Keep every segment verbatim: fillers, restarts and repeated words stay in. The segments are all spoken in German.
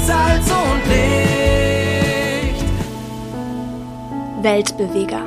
Salz und Licht. Weltbeweger.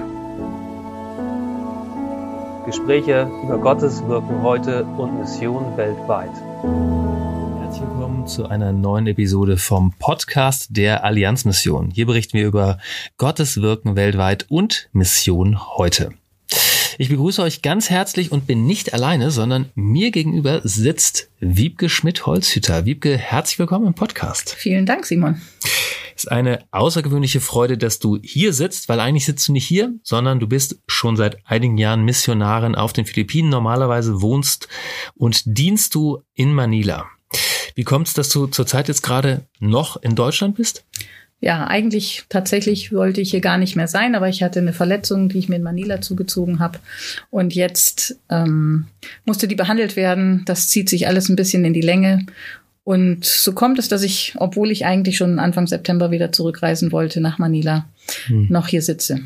Gespräche über Gottes Wirken heute und Mission weltweit. Herzlich willkommen zu einer neuen Episode vom Podcast der Allianzmission. Hier berichten wir über Gottes Wirken weltweit und Mission heute. Ich begrüße euch ganz herzlich und bin nicht alleine, sondern mir gegenüber sitzt Wiebke Schmidt-Holzhüter. Wiebke, herzlich willkommen im Podcast. Vielen Dank, Simon. Es ist eine außergewöhnliche Freude, dass du hier sitzt, weil eigentlich sitzt du nicht hier, sondern du bist schon seit einigen Jahren Missionarin auf den Philippinen. Normalerweise wohnst und dienst du in Manila. Wie kommt es, dass du zurzeit jetzt gerade noch in Deutschland bist? Ja, eigentlich tatsächlich wollte ich hier gar nicht mehr sein, aber ich hatte eine Verletzung, die ich mir in Manila zugezogen habe. Und jetzt ähm, musste die behandelt werden. Das zieht sich alles ein bisschen in die Länge. Und so kommt es, dass ich, obwohl ich eigentlich schon Anfang September wieder zurückreisen wollte nach Manila, hm. noch hier sitze.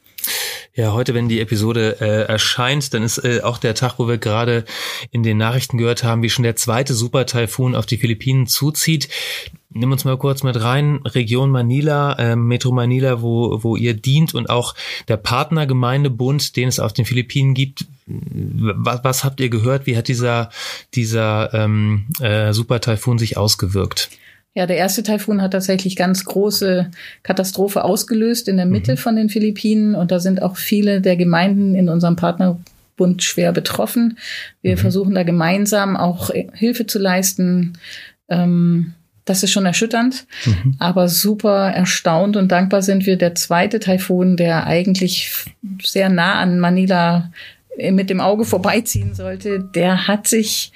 Ja, heute, wenn die Episode äh, erscheint, dann ist äh, auch der Tag, wo wir gerade in den Nachrichten gehört haben, wie schon der zweite Super-Taifun auf die Philippinen zuzieht. Nimm uns mal kurz mit rein, Region Manila, äh, Metro Manila, wo wo ihr dient und auch der Partnergemeindebund, den es auf den Philippinen gibt. Was, was habt ihr gehört? Wie hat dieser dieser ähm, äh, Super-Taifun sich ausgewirkt? Ja, der erste Taifun hat tatsächlich ganz große Katastrophe ausgelöst in der Mitte mhm. von den Philippinen. Und da sind auch viele der Gemeinden in unserem Partnerbund schwer betroffen. Wir mhm. versuchen da gemeinsam auch Hilfe zu leisten. Ähm, das ist schon erschütternd, mhm. aber super erstaunt und dankbar sind wir. Der zweite Taifun, der eigentlich sehr nah an Manila mit dem Auge vorbeiziehen sollte, der hat sich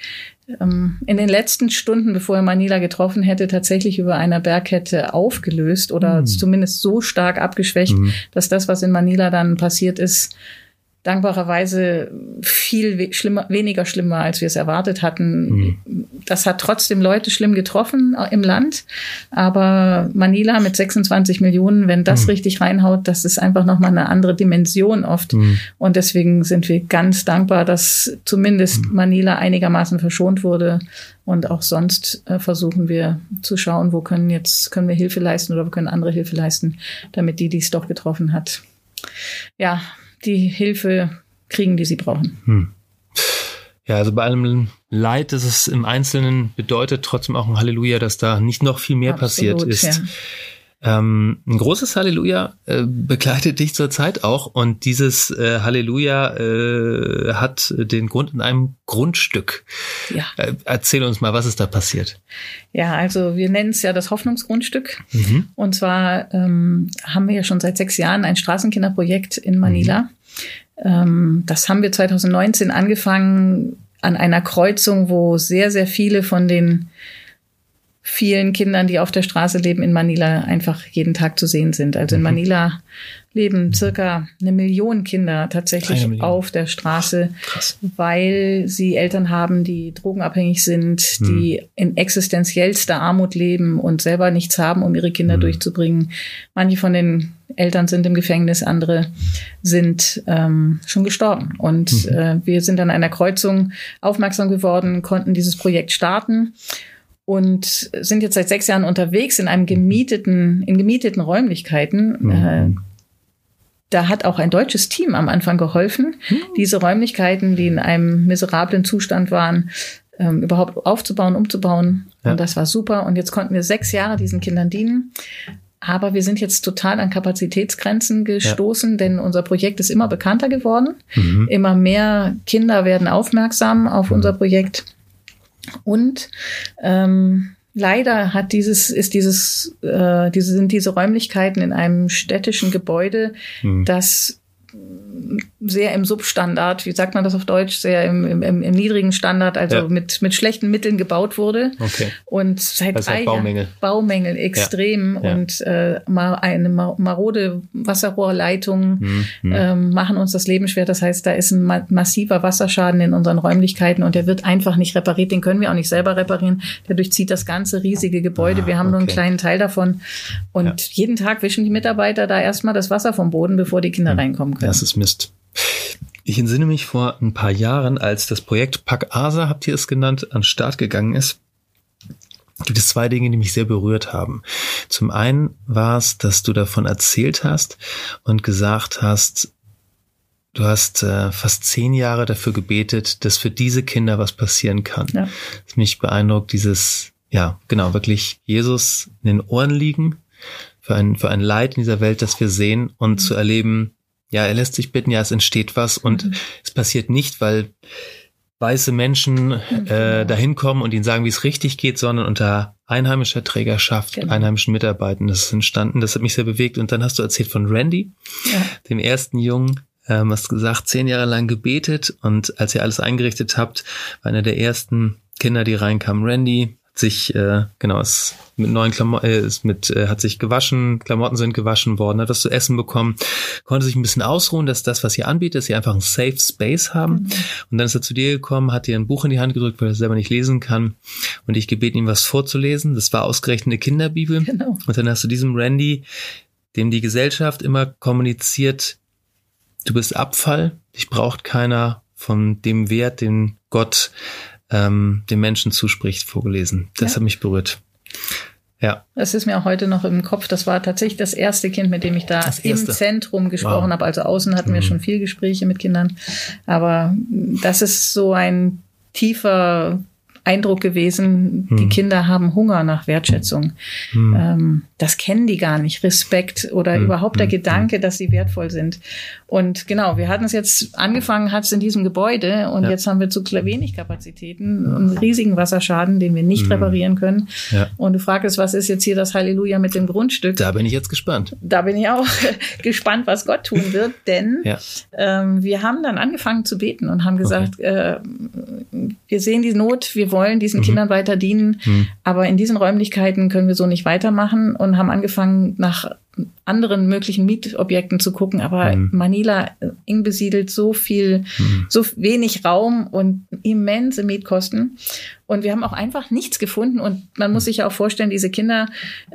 in den letzten Stunden, bevor er Manila getroffen hätte, tatsächlich über einer Bergkette aufgelöst oder mhm. zumindest so stark abgeschwächt, mhm. dass das, was in Manila dann passiert ist, dankbarerweise viel we- schlimmer, weniger schlimmer, als wir es erwartet hatten. Mhm. Das hat trotzdem Leute schlimm getroffen im Land. Aber Manila mit sechsundzwanzig Millionen, wenn das mhm. richtig reinhaut, das ist einfach nochmal eine andere Dimension oft. Mhm. Und deswegen sind wir ganz dankbar, dass zumindest mhm. Manila einigermaßen verschont wurde. Und auch sonst äh, versuchen wir zu schauen, wo können jetzt, können wir Hilfe leisten oder wo können andere Hilfe leisten, damit die, die es doch getroffen hat, ja, die Hilfe kriegen, die sie brauchen. Hm. Ja, also bei allem Leid, das es im Einzelnen bedeutet, trotzdem auch ein Halleluja, dass da nicht noch viel mehr Absolut, passiert ist. Ja. Ähm, ein großes Halleluja äh, begleitet dich zurzeit auch und dieses äh, Halleluja äh, hat den Grund in einem Grundstück. Ja. Äh, erzähl uns mal, was ist da passiert? Ja, also wir nennen es ja das Hoffnungsgrundstück. Mhm. Und zwar ähm, haben wir ja schon seit sechs Jahren ein Straßenkinderprojekt in Manila. Mhm. Ähm, das haben wir zwanzig neunzehn angefangen an einer Kreuzung, wo sehr, sehr viele von den vielen Kindern, die auf der Straße leben in Manila, einfach jeden Tag zu sehen sind. Also in Manila leben circa eine Million Kinder tatsächlich Million. auf der Straße, Krass. weil sie Eltern haben, die drogenabhängig sind, hm. die in existenziellster Armut leben und selber nichts haben, um ihre Kinder hm. durchzubringen. Manche von den Eltern sind im Gefängnis, andere sind ähm, schon gestorben. Und mhm. äh, wir sind an einer Kreuzung aufmerksam geworden, konnten dieses Projekt starten und sind jetzt seit sechs Jahren unterwegs in einem gemieteten, in gemieteten Räumlichkeiten. Mhm. Äh, da hat auch ein deutsches Team am Anfang geholfen, mhm. diese Räumlichkeiten, die in einem miserablen Zustand waren, ähm, überhaupt aufzubauen, umzubauen. Ja. Und das war super. Und jetzt konnten wir sechs Jahre diesen Kindern dienen. Aber wir sind jetzt total an Kapazitätsgrenzen gestoßen, ja. denn unser Projekt ist immer bekannter geworden. Mhm. Immer mehr Kinder werden aufmerksam auf mhm. unser Projekt. Und ähm, leider hat dieses, ist dieses, äh, diese, sind diese Räumlichkeiten in einem städtischen Gebäude, mhm. das sehr im Substandard, wie sagt man das auf Deutsch, sehr im, im, im niedrigen Standard, also ja. mit mit schlechten Mitteln gebaut wurde. Okay. Und seit das drei heißt Baumängel. Jahren Baumängel extrem ja. Ja. und äh, mal eine marode Wasserrohrleitung mhm. ähm, machen uns das Leben schwer. Das heißt, da ist ein ma- massiver Wasserschaden in unseren Räumlichkeiten und der wird einfach nicht repariert. Den können wir auch nicht selber reparieren. Der durchzieht das ganze riesige Gebäude. Ah, wir haben okay. nur einen kleinen Teil davon. Und ja. jeden Tag wischen die Mitarbeiter da erstmal das Wasser vom Boden, bevor die Kinder mhm. reinkommen können. Das ist Mist. Ich entsinne mich vor ein paar Jahren, als das Projekt Pack Asa, habt ihr es genannt, an den Start gegangen ist. gibt es zwei Dinge, die mich sehr berührt haben. Zum einen war es, dass du davon erzählt hast und gesagt hast, du hast äh, fast zehn Jahre dafür gebetet, dass für diese Kinder was passieren kann. Ja. Das mich beeindruckt, dieses, ja, genau, wirklich Jesus in den Ohren liegen, für ein, für ein Leid in dieser Welt, das wir sehen und mhm. zu erleben, ja, er lässt sich bitten, ja, es entsteht was und mhm. es passiert nicht, weil weiße Menschen äh, dahin kommen und ihnen sagen, wie es richtig geht, sondern unter einheimischer Trägerschaft, genau. einheimischen Mitarbeitern. Das ist entstanden, das hat mich sehr bewegt. Und dann hast du erzählt von Randy, ja. dem ersten Jungen, ähm, hast gesagt, zehn Jahre lang gebetet und als ihr alles eingerichtet habt, war einer der ersten Kinder, die reinkamen, Randy, hat sich, äh, genau, ist mit neuen Klamotten, äh, ist mit, äh, hat sich gewaschen, Klamotten sind gewaschen worden, hat was zu essen bekommen, konnte sich ein bisschen ausruhen, dass das, was ihr anbietet, dass sie einfach einen Safe Space haben. Mhm. Und dann ist er zu dir gekommen, hat dir ein Buch in die Hand gedrückt, weil er selber nicht lesen kann und ich gebeten, ihm was vorzulesen. Das war ausgerechnet eine Kinderbibel. Genau. Und dann hast du diesem Randy, dem die Gesellschaft immer kommuniziert, du bist Abfall, dich braucht keiner, von dem Wert, den Gott ähm, dem Menschen zuspricht, vorgelesen. Das ja. hat mich berührt. Ja. Das ist mir auch heute noch im Kopf. Das war tatsächlich das erste Kind, mit dem ich da im Zentrum gesprochen wow. habe. Also außen hatten mhm. wir schon viel Gespräche mit Kindern. Aber das ist so ein tiefer Eindruck gewesen, hm. die Kinder haben Hunger nach Wertschätzung. Hm. Ähm, das kennen die gar nicht. Respekt oder hm. überhaupt der hm. Gedanke, dass sie wertvoll sind. Und genau, wir hatten es jetzt angefangen, hat es in diesem Gebäude und ja. jetzt haben wir zu wenig Kapazitäten und einen riesigen Wasserschaden, den wir nicht hm. reparieren können. Ja. Und du fragst, was ist jetzt hier das Halleluja mit dem Grundstück? Da bin ich jetzt gespannt. Da bin ich auch gespannt, was Gott tun wird, denn ja. ähm, wir haben dann angefangen zu beten und haben gesagt, okay. äh, wir sehen die Not, wir wollen diesen mhm. Kindern weiter dienen, mhm. aber in diesen Räumlichkeiten können wir so nicht weitermachen und haben angefangen, nach anderen möglichen Mietobjekten zu gucken, aber mhm. Manila eng besiedelt, so viel, mhm. so wenig Raum und immense Mietkosten und wir haben auch einfach nichts gefunden und man muss sich ja auch vorstellen, diese Kinder,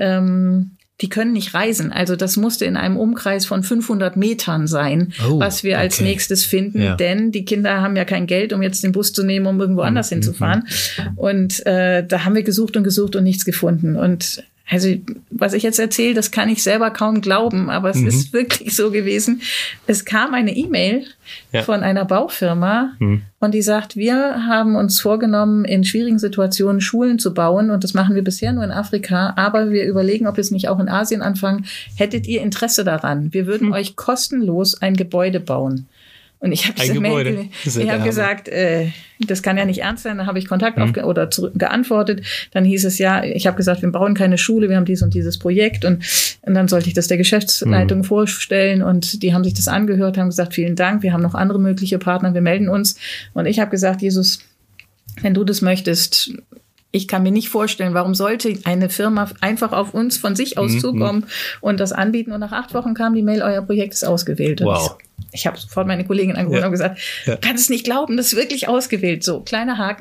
ähm, die können nicht reisen. Also das musste in einem Umkreis von fünfhundert Metern sein, oh, was wir als okay. nächstes finden. Ja. Denn die Kinder haben ja kein Geld, um jetzt den Bus zu nehmen, um irgendwo anders mhm. hinzufahren. Und äh, da haben wir gesucht und gesucht und nichts gefunden. Und also was ich jetzt erzähle, das kann ich selber kaum glauben, aber es mhm. ist wirklich so gewesen. Es kam eine E-Mail ja. von einer Baufirma mhm. und die sagt, wir haben uns vorgenommen, in schwierigen Situationen Schulen zu bauen und das machen wir bisher nur in Afrika, aber wir überlegen, ob wir es nicht auch in Asien anfangen. Hättet ihr Interesse daran? Wir würden mhm. euch kostenlos ein Gebäude bauen. Und ich habe ich hab gesagt, äh, das kann ja nicht ernst sein. Da habe ich Kontakt mhm. auf oder zurück geantwortet. Dann hieß es ja, ich habe gesagt, wir bauen keine Schule, wir haben dies und dieses Projekt. Und, und dann sollte ich das der Geschäftsleitung mhm. vorstellen. Und die haben sich das angehört, haben gesagt, vielen Dank, wir haben noch andere mögliche Partner, wir melden uns. Und ich habe gesagt, Jesus, wenn du das möchtest, ich kann mir nicht vorstellen, warum sollte eine Firma einfach auf uns von sich aus mhm. zukommen und das anbieten. Und nach acht Wochen kam die Mail, euer Projekt ist ausgewählt. Wow. Und ich, ich habe sofort meine Kollegin angerufen ja. und gesagt, ja. kannst es nicht glauben, das ist wirklich ausgewählt. So, kleiner Haken.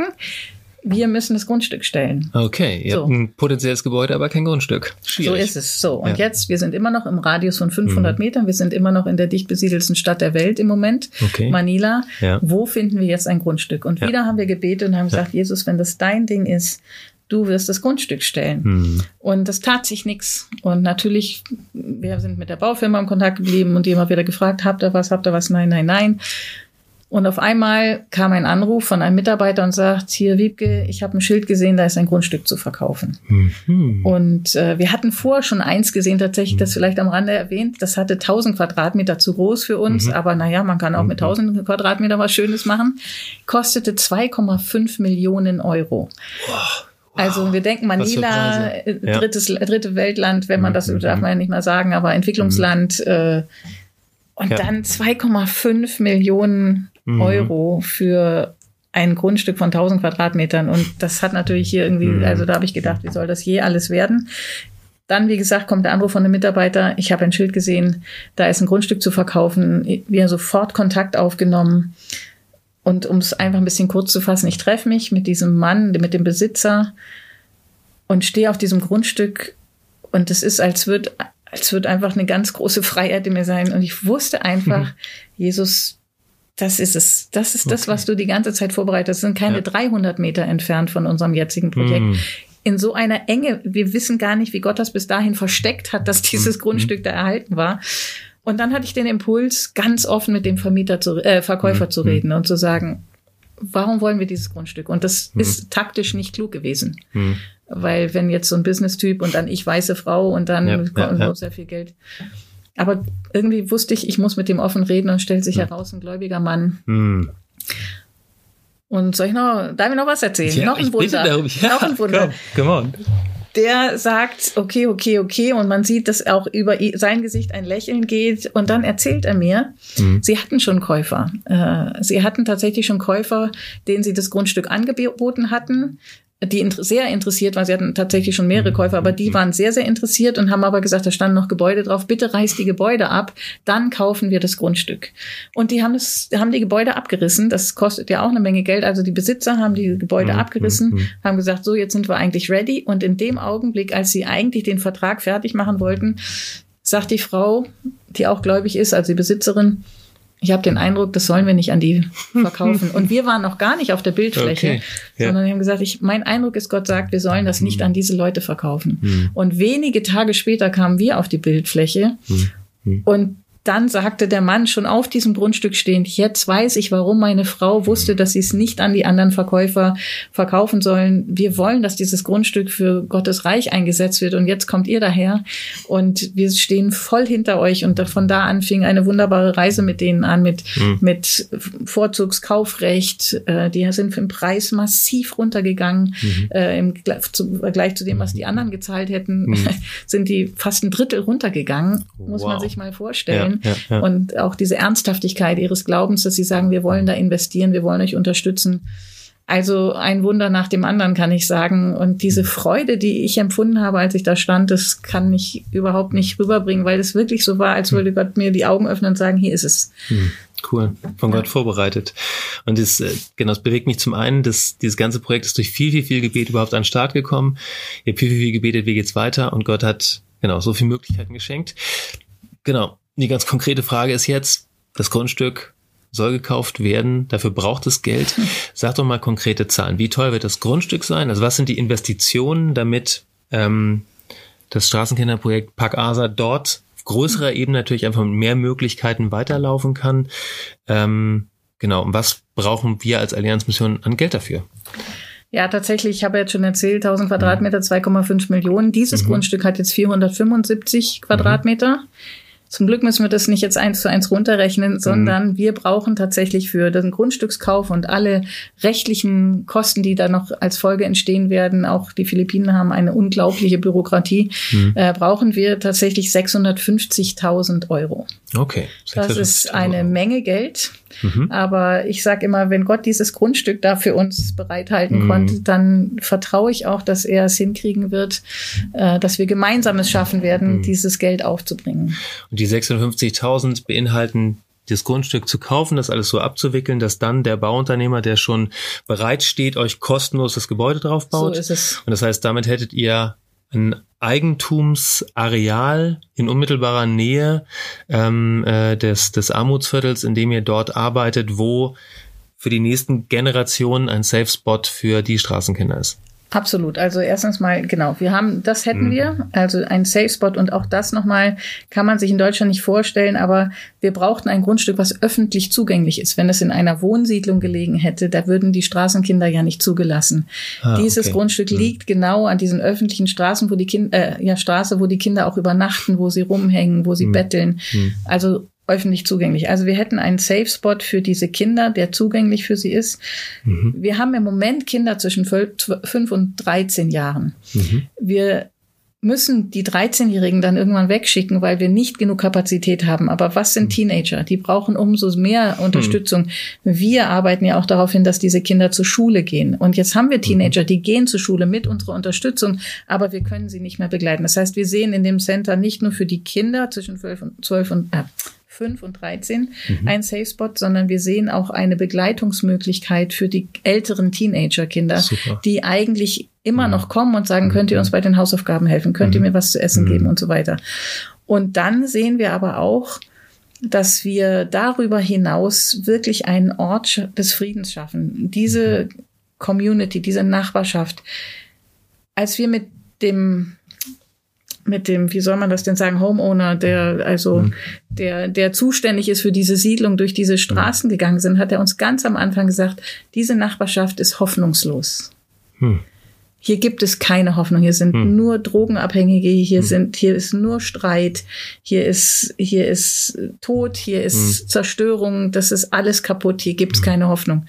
Wir müssen das Grundstück stellen. Okay, ihr so. habt ein potenzielles Gebäude, aber kein Grundstück. Schwierig. So ist es. So, und ja. jetzt, wir sind immer noch im Radius von fünfhundert mhm. Metern. Wir sind immer noch in der dicht besiedelsten Stadt der Welt im Moment, okay. Manila. Ja. Wo finden wir jetzt ein Grundstück? Und ja. wieder haben wir gebetet und haben gesagt, ja. Jesus, wenn das dein Ding ist, du wirst das Grundstück stellen. Mhm. Und das tat sich nichts. Und natürlich, wir sind mit der Baufirma im Kontakt geblieben und die immer wieder gefragt, habt ihr was, habt ihr was? Nein, nein, nein. Und auf einmal kam ein Anruf von einem Mitarbeiter und sagt, hier Wiebke, ich habe ein Schild gesehen, da ist ein Grundstück zu verkaufen. Mhm. Und äh, wir hatten vorher schon eins gesehen, tatsächlich, mhm. das vielleicht am Rande erwähnt, das hatte tausend Quadratmeter zu groß für uns, mhm. aber naja, man kann auch mhm. mit tausend Quadratmeter was Schönes machen. Kostete zwei Komma fünf Millionen Euro. Wow. Also wir denken Manila, ja. drittes, dritte Weltland, wenn man das, mhm. darf man ja nicht mal sagen, aber Entwicklungsland. Mhm. Äh, und ja. dann zwei Komma fünf Millionen mhm. Euro für ein Grundstück von tausend Quadratmetern. Und das hat natürlich hier irgendwie, mhm. also da habe ich gedacht, wie soll das je alles werden? Dann, wie gesagt, kommt der Anruf von einem Mitarbeiter. Ich habe ein Schild gesehen, da ist ein Grundstück zu verkaufen. Wir haben sofort Kontakt aufgenommen. Und um es einfach ein bisschen kurz zu fassen, ich treffe mich mit diesem Mann, mit dem Besitzer und stehe auf diesem Grundstück und es ist, als wird, als wird einfach eine ganz große Freiheit in mir sein. Und ich wusste einfach, mhm. Jesus, das ist es. Das ist okay. das, was du die ganze Zeit vorbereitet hast. Das sind keine ja. dreihundert Meter entfernt von unserem jetzigen Projekt. Mhm. in so einer Enge, wir wissen gar nicht, wie Gott das bis dahin versteckt hat, dass dieses mhm. Grundstück da erhalten war. Und dann hatte ich den Impuls, ganz offen mit dem Vermieter zu, äh, Verkäufer mhm. zu reden und zu sagen, warum wollen wir dieses Grundstück? Und das mhm. ist taktisch nicht klug gewesen. Mhm. Weil wenn jetzt so ein Business-Typ und dann ich weiße Frau und dann ja, ja, ja. sehr viel Geld. Aber irgendwie wusste ich, ich muss mit dem offen reden und stellt sich mhm. heraus, ein gläubiger Mann. Mhm. Und soll ich noch, darf ich noch was erzählen? Ja, noch ein Wunder. Ja, noch ein Wunder. Come on. Der sagt, okay, okay, okay. Und man sieht, dass auch über sein Gesicht ein Lächeln geht. Und dann erzählt er mir, mhm. sie hatten schon Käufer. Äh, sie hatten tatsächlich schon Käufer, denen sie das Grundstück angeboten hatten, die inter- sehr interessiert waren. Sie hatten tatsächlich schon mehrere Käufer, aber die waren sehr, sehr interessiert und haben aber gesagt, da standen noch Gebäude drauf. Bitte reißt die Gebäude ab, dann kaufen wir das Grundstück. Und die haben das, haben die Gebäude abgerissen. Das kostet ja auch eine Menge Geld. Also die Besitzer haben die Gebäude mhm. abgerissen, mhm. haben gesagt, so, jetzt sind wir eigentlich ready. Und in dem Augenblick, als sie eigentlich den Vertrag fertig machen wollten, sagt die Frau, die auch gläubig ist, also die Besitzerin, ich habe den Eindruck, das sollen wir nicht an die verkaufen. Und wir waren noch gar nicht auf der Bildfläche, okay. ja. sondern wir haben gesagt, ich, mein Eindruck ist, Gott sagt, wir sollen das nicht an diese Leute verkaufen. Mhm. Und wenige Tage später kamen wir auf die Bildfläche mhm. und dann sagte der Mann schon auf diesem Grundstück stehend, jetzt weiß ich, warum meine Frau wusste, dass sie es nicht an die anderen Verkäufer verkaufen sollen. Wir wollen, dass dieses Grundstück für Gottes Reich eingesetzt wird. Und jetzt kommt ihr daher und wir stehen voll hinter euch. Und von da an fing eine wunderbare Reise mit denen an, mit, mhm. mit Vorzugskaufrecht. Die sind im Preis massiv runtergegangen. Mhm. Äh, im Vergleich zu dem, was die anderen gezahlt hätten, mhm. sind die fast ein Drittel runtergegangen. Muss wow. man sich mal vorstellen. Ja. Ja, ja. Und auch diese Ernsthaftigkeit ihres Glaubens, dass sie sagen, wir wollen da investieren, wir wollen euch unterstützen. Also ein Wunder nach dem anderen, kann ich sagen. Und diese Freude, die ich empfunden habe, als ich da stand, das kann ich überhaupt nicht rüberbringen, weil es wirklich so war, als würde Gott mir die Augen öffnen und sagen, hier ist es. Cool, von Gott ja. vorbereitet. Und das, genau, das bewegt mich zum einen, dass dieses ganze Projekt ist durch viel, viel, viel Gebet überhaupt an den Start gekommen. Ihr habt viel, viel, viel gebetet, wie geht's weiter? Und Gott hat, genau, so viele Möglichkeiten geschenkt. Genau. Die ganz konkrete Frage ist jetzt, das Grundstück soll gekauft werden, dafür braucht es Geld. Sag doch mal konkrete Zahlen. Wie teuer wird das Grundstück sein? Also was sind die Investitionen, damit ähm, das Straßenkinderprojekt Park Asa dort auf größerer Ebene natürlich einfach mit mehr Möglichkeiten weiterlaufen kann? Ähm, genau, und was brauchen wir als Allianz-Mission an Geld dafür? Ja, tatsächlich, ich habe jetzt schon erzählt, tausend Quadratmeter, zwei Komma fünf Millionen. Dieses mhm. Grundstück hat jetzt vierhundertfünfundsiebzig Quadratmeter. Mhm. Zum Glück müssen wir das nicht jetzt eins zu eins runterrechnen, sondern mhm. wir brauchen tatsächlich für den Grundstückskauf und alle rechtlichen Kosten, die da noch als Folge entstehen werden, auch die Philippinen haben eine unglaubliche Bürokratie, mhm. äh, brauchen wir tatsächlich sechshundertfünfzigtausend Euro. Okay. Das ist eine Menge Geld. Mhm. Aber ich sage immer, wenn Gott dieses Grundstück da für uns bereithalten mhm. konnte, dann vertraue ich auch, dass er es hinkriegen wird, äh, dass wir gemeinsam es schaffen werden, mhm. dieses Geld aufzubringen. Und die sechshundertfünfzigtausend beinhalten, das Grundstück zu kaufen, das alles so abzuwickeln, dass dann der Bauunternehmer, der schon bereit steht, euch kostenlos das Gebäude drauf baut. So ist es. Und das heißt, damit hättet ihr ein Eigentumsareal in unmittelbarer Nähe ähm, äh, des, des Armutsviertels, in dem ihr dort arbeitet, wo für die nächsten Generationen ein Safe Spot für die Straßenkinder ist. Absolut. Also erstens mal, genau, wir haben, das hätten mhm. wir, also ein Safe Spot und auch das nochmal kann man sich in Deutschland nicht vorstellen, aber wir brauchten ein Grundstück, was öffentlich zugänglich ist. Wenn es in einer Wohnsiedlung gelegen hätte, da würden die Straßenkinder ja nicht zugelassen. Ah, Dieses okay. Grundstück mhm. liegt genau an diesen öffentlichen Straßen, wo die Kinder, äh, ja, Straße, wo die Kinder auch übernachten, wo sie rumhängen, wo sie mhm. betteln. Mhm. Also öffentlich zugänglich. Also wir hätten einen Safe Spot für diese Kinder, der zugänglich für sie ist. Mhm. Wir haben im Moment Kinder zwischen fünf und dreizehn Jahren. Mhm. Wir müssen die dreizehnjährigen dann irgendwann wegschicken, weil wir nicht genug Kapazität haben. Aber was sind Teenager? Die brauchen umso mehr Unterstützung. Mhm. Wir arbeiten ja auch darauf hin, dass diese Kinder zur Schule gehen. Und jetzt haben wir Teenager, die gehen zur Schule mit unserer Unterstützung, aber wir können sie nicht mehr begleiten. Das heißt, wir sehen in dem Center nicht nur für die Kinder zwischen zwölf und äh, fünf und dreizehn mhm. ein Safe Spot, sondern wir sehen auch eine Begleitungsmöglichkeit für die älteren Teenager-Kinder, Super. Die eigentlich immer mhm. noch kommen und sagen, könnt ihr uns bei den Hausaufgaben helfen, könnt ihr mir was zu essen mhm. geben und so weiter. Und dann sehen wir aber auch, dass wir darüber hinaus wirklich einen Ort des Friedens schaffen. Diese mhm. Community, diese Nachbarschaft, als wir mit dem mit dem, wie soll man das denn sagen, Homeowner, der also mhm. der der zuständig ist für diese Siedlung, durch diese Straßen mhm. gegangen sind, hat er uns ganz am Anfang gesagt, diese Nachbarschaft ist hoffnungslos. Mhm. Hier gibt es keine Hoffnung. Hier sind mhm. nur Drogenabhängige. Hier mhm. sind, hier ist nur Streit. Hier ist, hier ist Tod. Hier ist mhm. Zerstörung. Das ist alles kaputt. Hier gibt es mhm. keine Hoffnung.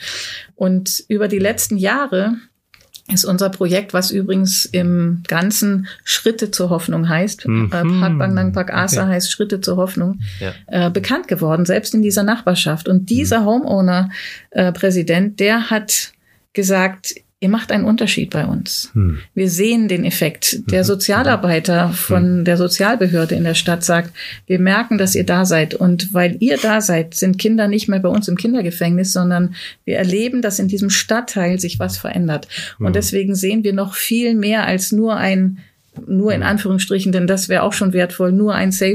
Und über die letzten Jahre ist unser Projekt, was übrigens im Ganzen Schritte zur Hoffnung heißt, mhm. äh, Park Bang Nang Park Asa okay. heißt Schritte zur Hoffnung, ja. äh, bekannt geworden, selbst in dieser Nachbarschaft. Und dieser mhm. Homeowner-Präsident, äh, der hat gesagt, ihr macht einen Unterschied bei uns. Hm. Wir sehen den Effekt. Der Sozialarbeiter von der Sozialbehörde in der Stadt sagt, wir merken, dass ihr da seid. Und weil ihr da seid, sind Kinder nicht mehr bei uns im Kindergefängnis, sondern wir erleben, dass in diesem Stadtteil sich was verändert. Hm. Und deswegen sehen wir noch viel mehr als nur ein, nur in Anführungsstrichen, denn das wäre auch schon wertvoll, nur ein Safe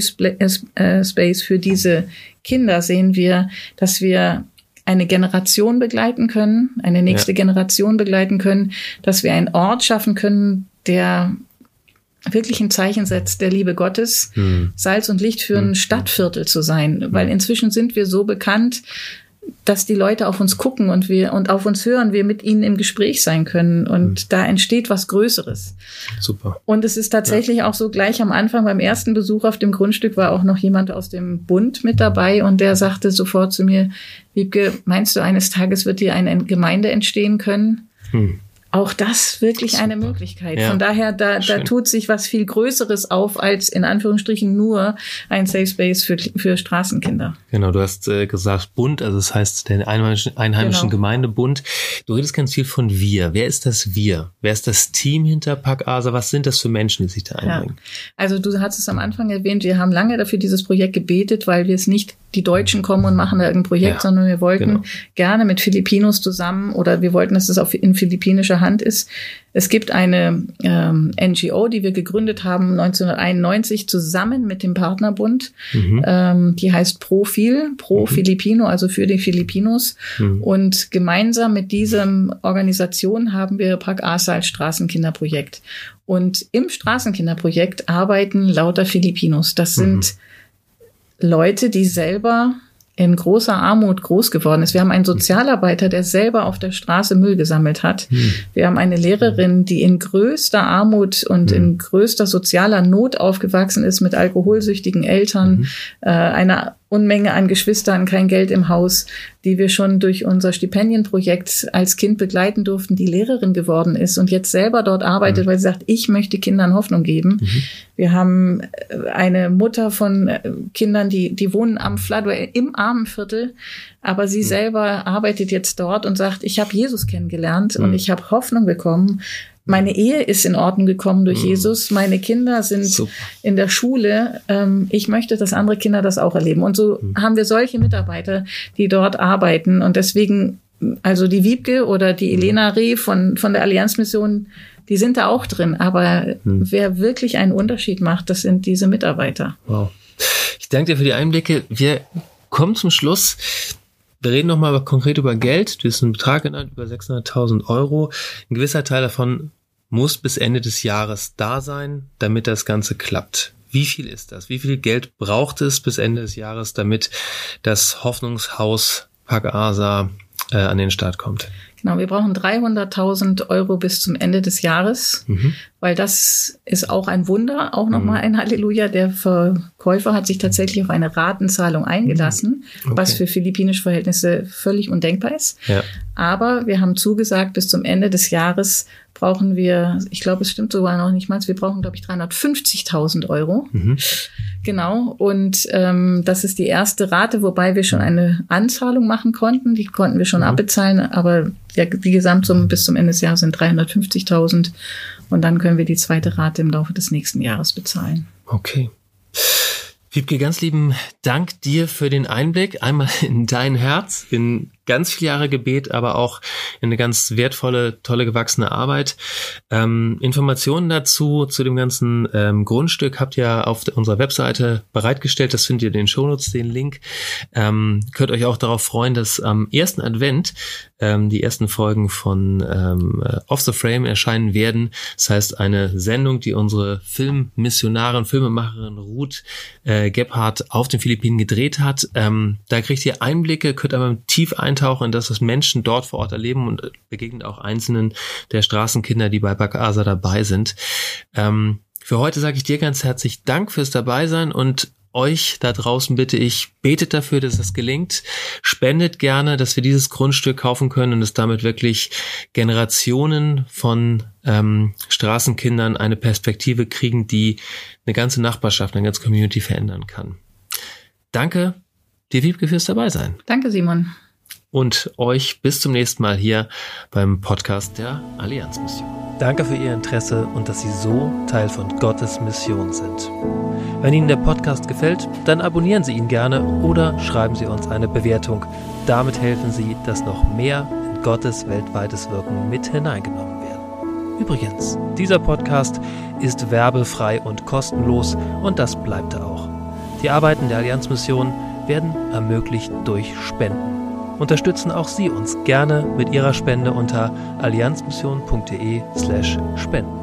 Space für diese Kinder sehen wir, dass wir eine Generation begleiten können, eine nächste ja. Generation begleiten können, dass wir einen Ort schaffen können, der wirklich ein Zeichen setzt der Liebe Gottes, hm. Salz und Licht für hm. ein Stadtviertel zu sein. Hm. Weil inzwischen sind wir so bekannt, dass die Leute auf uns gucken und wir und auf uns hören, wir mit ihnen im Gespräch sein können. Und hm. da entsteht was Größeres. Super. Und es ist tatsächlich ja. auch so, gleich am Anfang beim ersten Besuch auf dem Grundstück war auch noch jemand aus dem Bund mit dabei und der sagte sofort zu mir, Wiebke, meinst du, eines Tages wird hier eine Gemeinde entstehen können? Hm. Auch das wirklich Super. Eine Möglichkeit. Ja. Von daher, da, da tut sich was viel Größeres auf, als in Anführungsstrichen nur ein Safe Space für, für Straßenkinder. Genau, du hast äh, gesagt Bund, also das heißt der Einheimischen, Einheimischen genau. Gemeindebund. Du redest ganz viel von wir. Wer ist das wir? Wer ist das Team hinter Park Asa? Was sind das für Menschen, die sich da einbringen? Ja. Also du hast es am Anfang erwähnt, wir haben lange dafür dieses Projekt gebetet, weil wir es nicht die Deutschen kommen und machen da irgendein Projekt, ja, sondern wir wollten genau. gerne mit Filipinos zusammen oder wir wollten, dass es auf in philippinischer Hand ist. Es gibt eine ähm, N G O, die wir gegründet haben neunzehnhunderteinundneunzig zusammen mit dem Partnerbund. Mhm. Ähm, die heißt Profil, Pro mhm. Filipino, also für die Filipinos. Mhm. Und gemeinsam mit diesem Organisation haben wir Park Asa als Straßenkinderprojekt. Und im Straßenkinderprojekt arbeiten lauter Filipinos. Das sind mhm. Leute, die selber in großer Armut groß geworden ist. Wir haben einen Sozialarbeiter, der selber auf der Straße Müll gesammelt hat. Hm. Wir haben eine Lehrerin, die in größter Armut und hm. in größter sozialer Not aufgewachsen ist mit alkoholsüchtigen Eltern, hm. äh, einer Unmenge an Geschwistern, kein Geld im Haus, die wir schon durch unser Stipendienprojekt als Kind begleiten durften, die Lehrerin geworden ist und jetzt selber dort arbeitet, mhm. weil sie sagt, ich möchte Kindern Hoffnung geben. Mhm. Wir haben eine Mutter von Kindern, die die wohnen am Floodway im Armenviertel, aber sie mhm. selber arbeitet jetzt dort und sagt, ich habe Jesus kennengelernt mhm. und ich habe Hoffnung bekommen. Meine Ehe ist in Ordnung gekommen durch mm. Jesus. Meine Kinder sind Super. In der Schule. Ähm, ich möchte, dass andere Kinder das auch erleben. Und so mm. haben wir solche Mitarbeiter, die dort arbeiten. Und deswegen, also die Wiebke oder die Elena Reh von, von der Allianzmission, die sind da auch drin. Aber mm. wer wirklich einen Unterschied macht, das sind diese Mitarbeiter. Wow. Ich danke dir für die Einblicke. Wir kommen zum Schluss. Wir reden nochmal konkret über Geld. Du hast einen Betrag genannt, über sechshunderttausend Euro. Ein gewisser Teil davon muss bis Ende des Jahres da sein, damit das Ganze klappt. Wie viel ist das? Wie viel Geld braucht es bis Ende des Jahres, damit das Hoffnungshaus Park Asa äh, an den Start kommt? Genau, wir brauchen dreihunderttausend Euro bis zum Ende des Jahres, mhm. weil das ist auch ein Wunder, auch nochmal mhm. ein Halleluja. Der Verkäufer hat sich tatsächlich auf eine Ratenzahlung eingelassen, okay. was für philippinische Verhältnisse völlig undenkbar ist. Ja. Aber wir haben zugesagt, bis zum Ende des Jahres brauchen wir, ich glaube, es stimmt sogar noch nicht mal, wir brauchen, glaube ich, dreihundertfünfzigtausend Euro. Mhm. Genau, und ähm, das ist die erste Rate, wobei wir schon eine Anzahlung machen konnten. Die konnten wir schon mhm. abbezahlen, aber ja, die Gesamtsumme bis zum Ende des Jahres sind dreihundertfünfzigtausend und dann können wir die zweite Rate im Laufe des nächsten Jahres bezahlen. Okay. Wiebke, ganz lieben Dank dir für den Einblick einmal in dein Herz, in ganz viele Jahre Gebet, aber auch eine ganz wertvolle, tolle, gewachsene Arbeit. Ähm, Informationen dazu, zu dem ganzen ähm, Grundstück habt ihr auf unserer Webseite bereitgestellt. Das findet ihr in den Shownotes, den Link. Ähm, könnt euch auch darauf freuen, dass am ersten Advent ähm, die ersten Folgen von ähm, Off the Frame erscheinen werden. Das heißt, eine Sendung, die unsere Filmmissionarin, Filmemacherin Ruth äh, Gebhardt auf den Philippinen gedreht hat. Ähm, da kriegt ihr Einblicke, könnt aber tief eintauchen in das, was Menschen dort vor Ort erleben und begegnet auch einzelnen der Straßenkinder, die bei Pag-asa dabei sind. Ähm, für heute sage ich dir ganz herzlich Dank fürs Dabeisein und euch da draußen bitte ich, betet dafür, dass es gelingt. Spendet gerne, dass wir dieses Grundstück kaufen können und es damit wirklich Generationen von ähm, Straßenkindern eine Perspektive kriegen, die eine ganze Nachbarschaft, eine ganze Community verändern kann. Danke dir, Wiebke, fürs Dabeisein. Danke, Simon. Und euch bis zum nächsten Mal hier beim Podcast der Allianz-Mission. Danke für Ihr Interesse und dass Sie so Teil von Gottes Mission sind. Wenn Ihnen der Podcast gefällt, dann abonnieren Sie ihn gerne oder schreiben Sie uns eine Bewertung. Damit helfen Sie, dass noch mehr in Gottes weltweites Wirken mit hineingenommen werden. Übrigens, dieser Podcast ist werbefrei und kostenlos und das bleibt er auch. Die Arbeiten der Allianz-Mission werden ermöglicht durch Spenden. Unterstützen auch Sie uns gerne mit Ihrer Spende unter allianzmission punkt de slash spenden.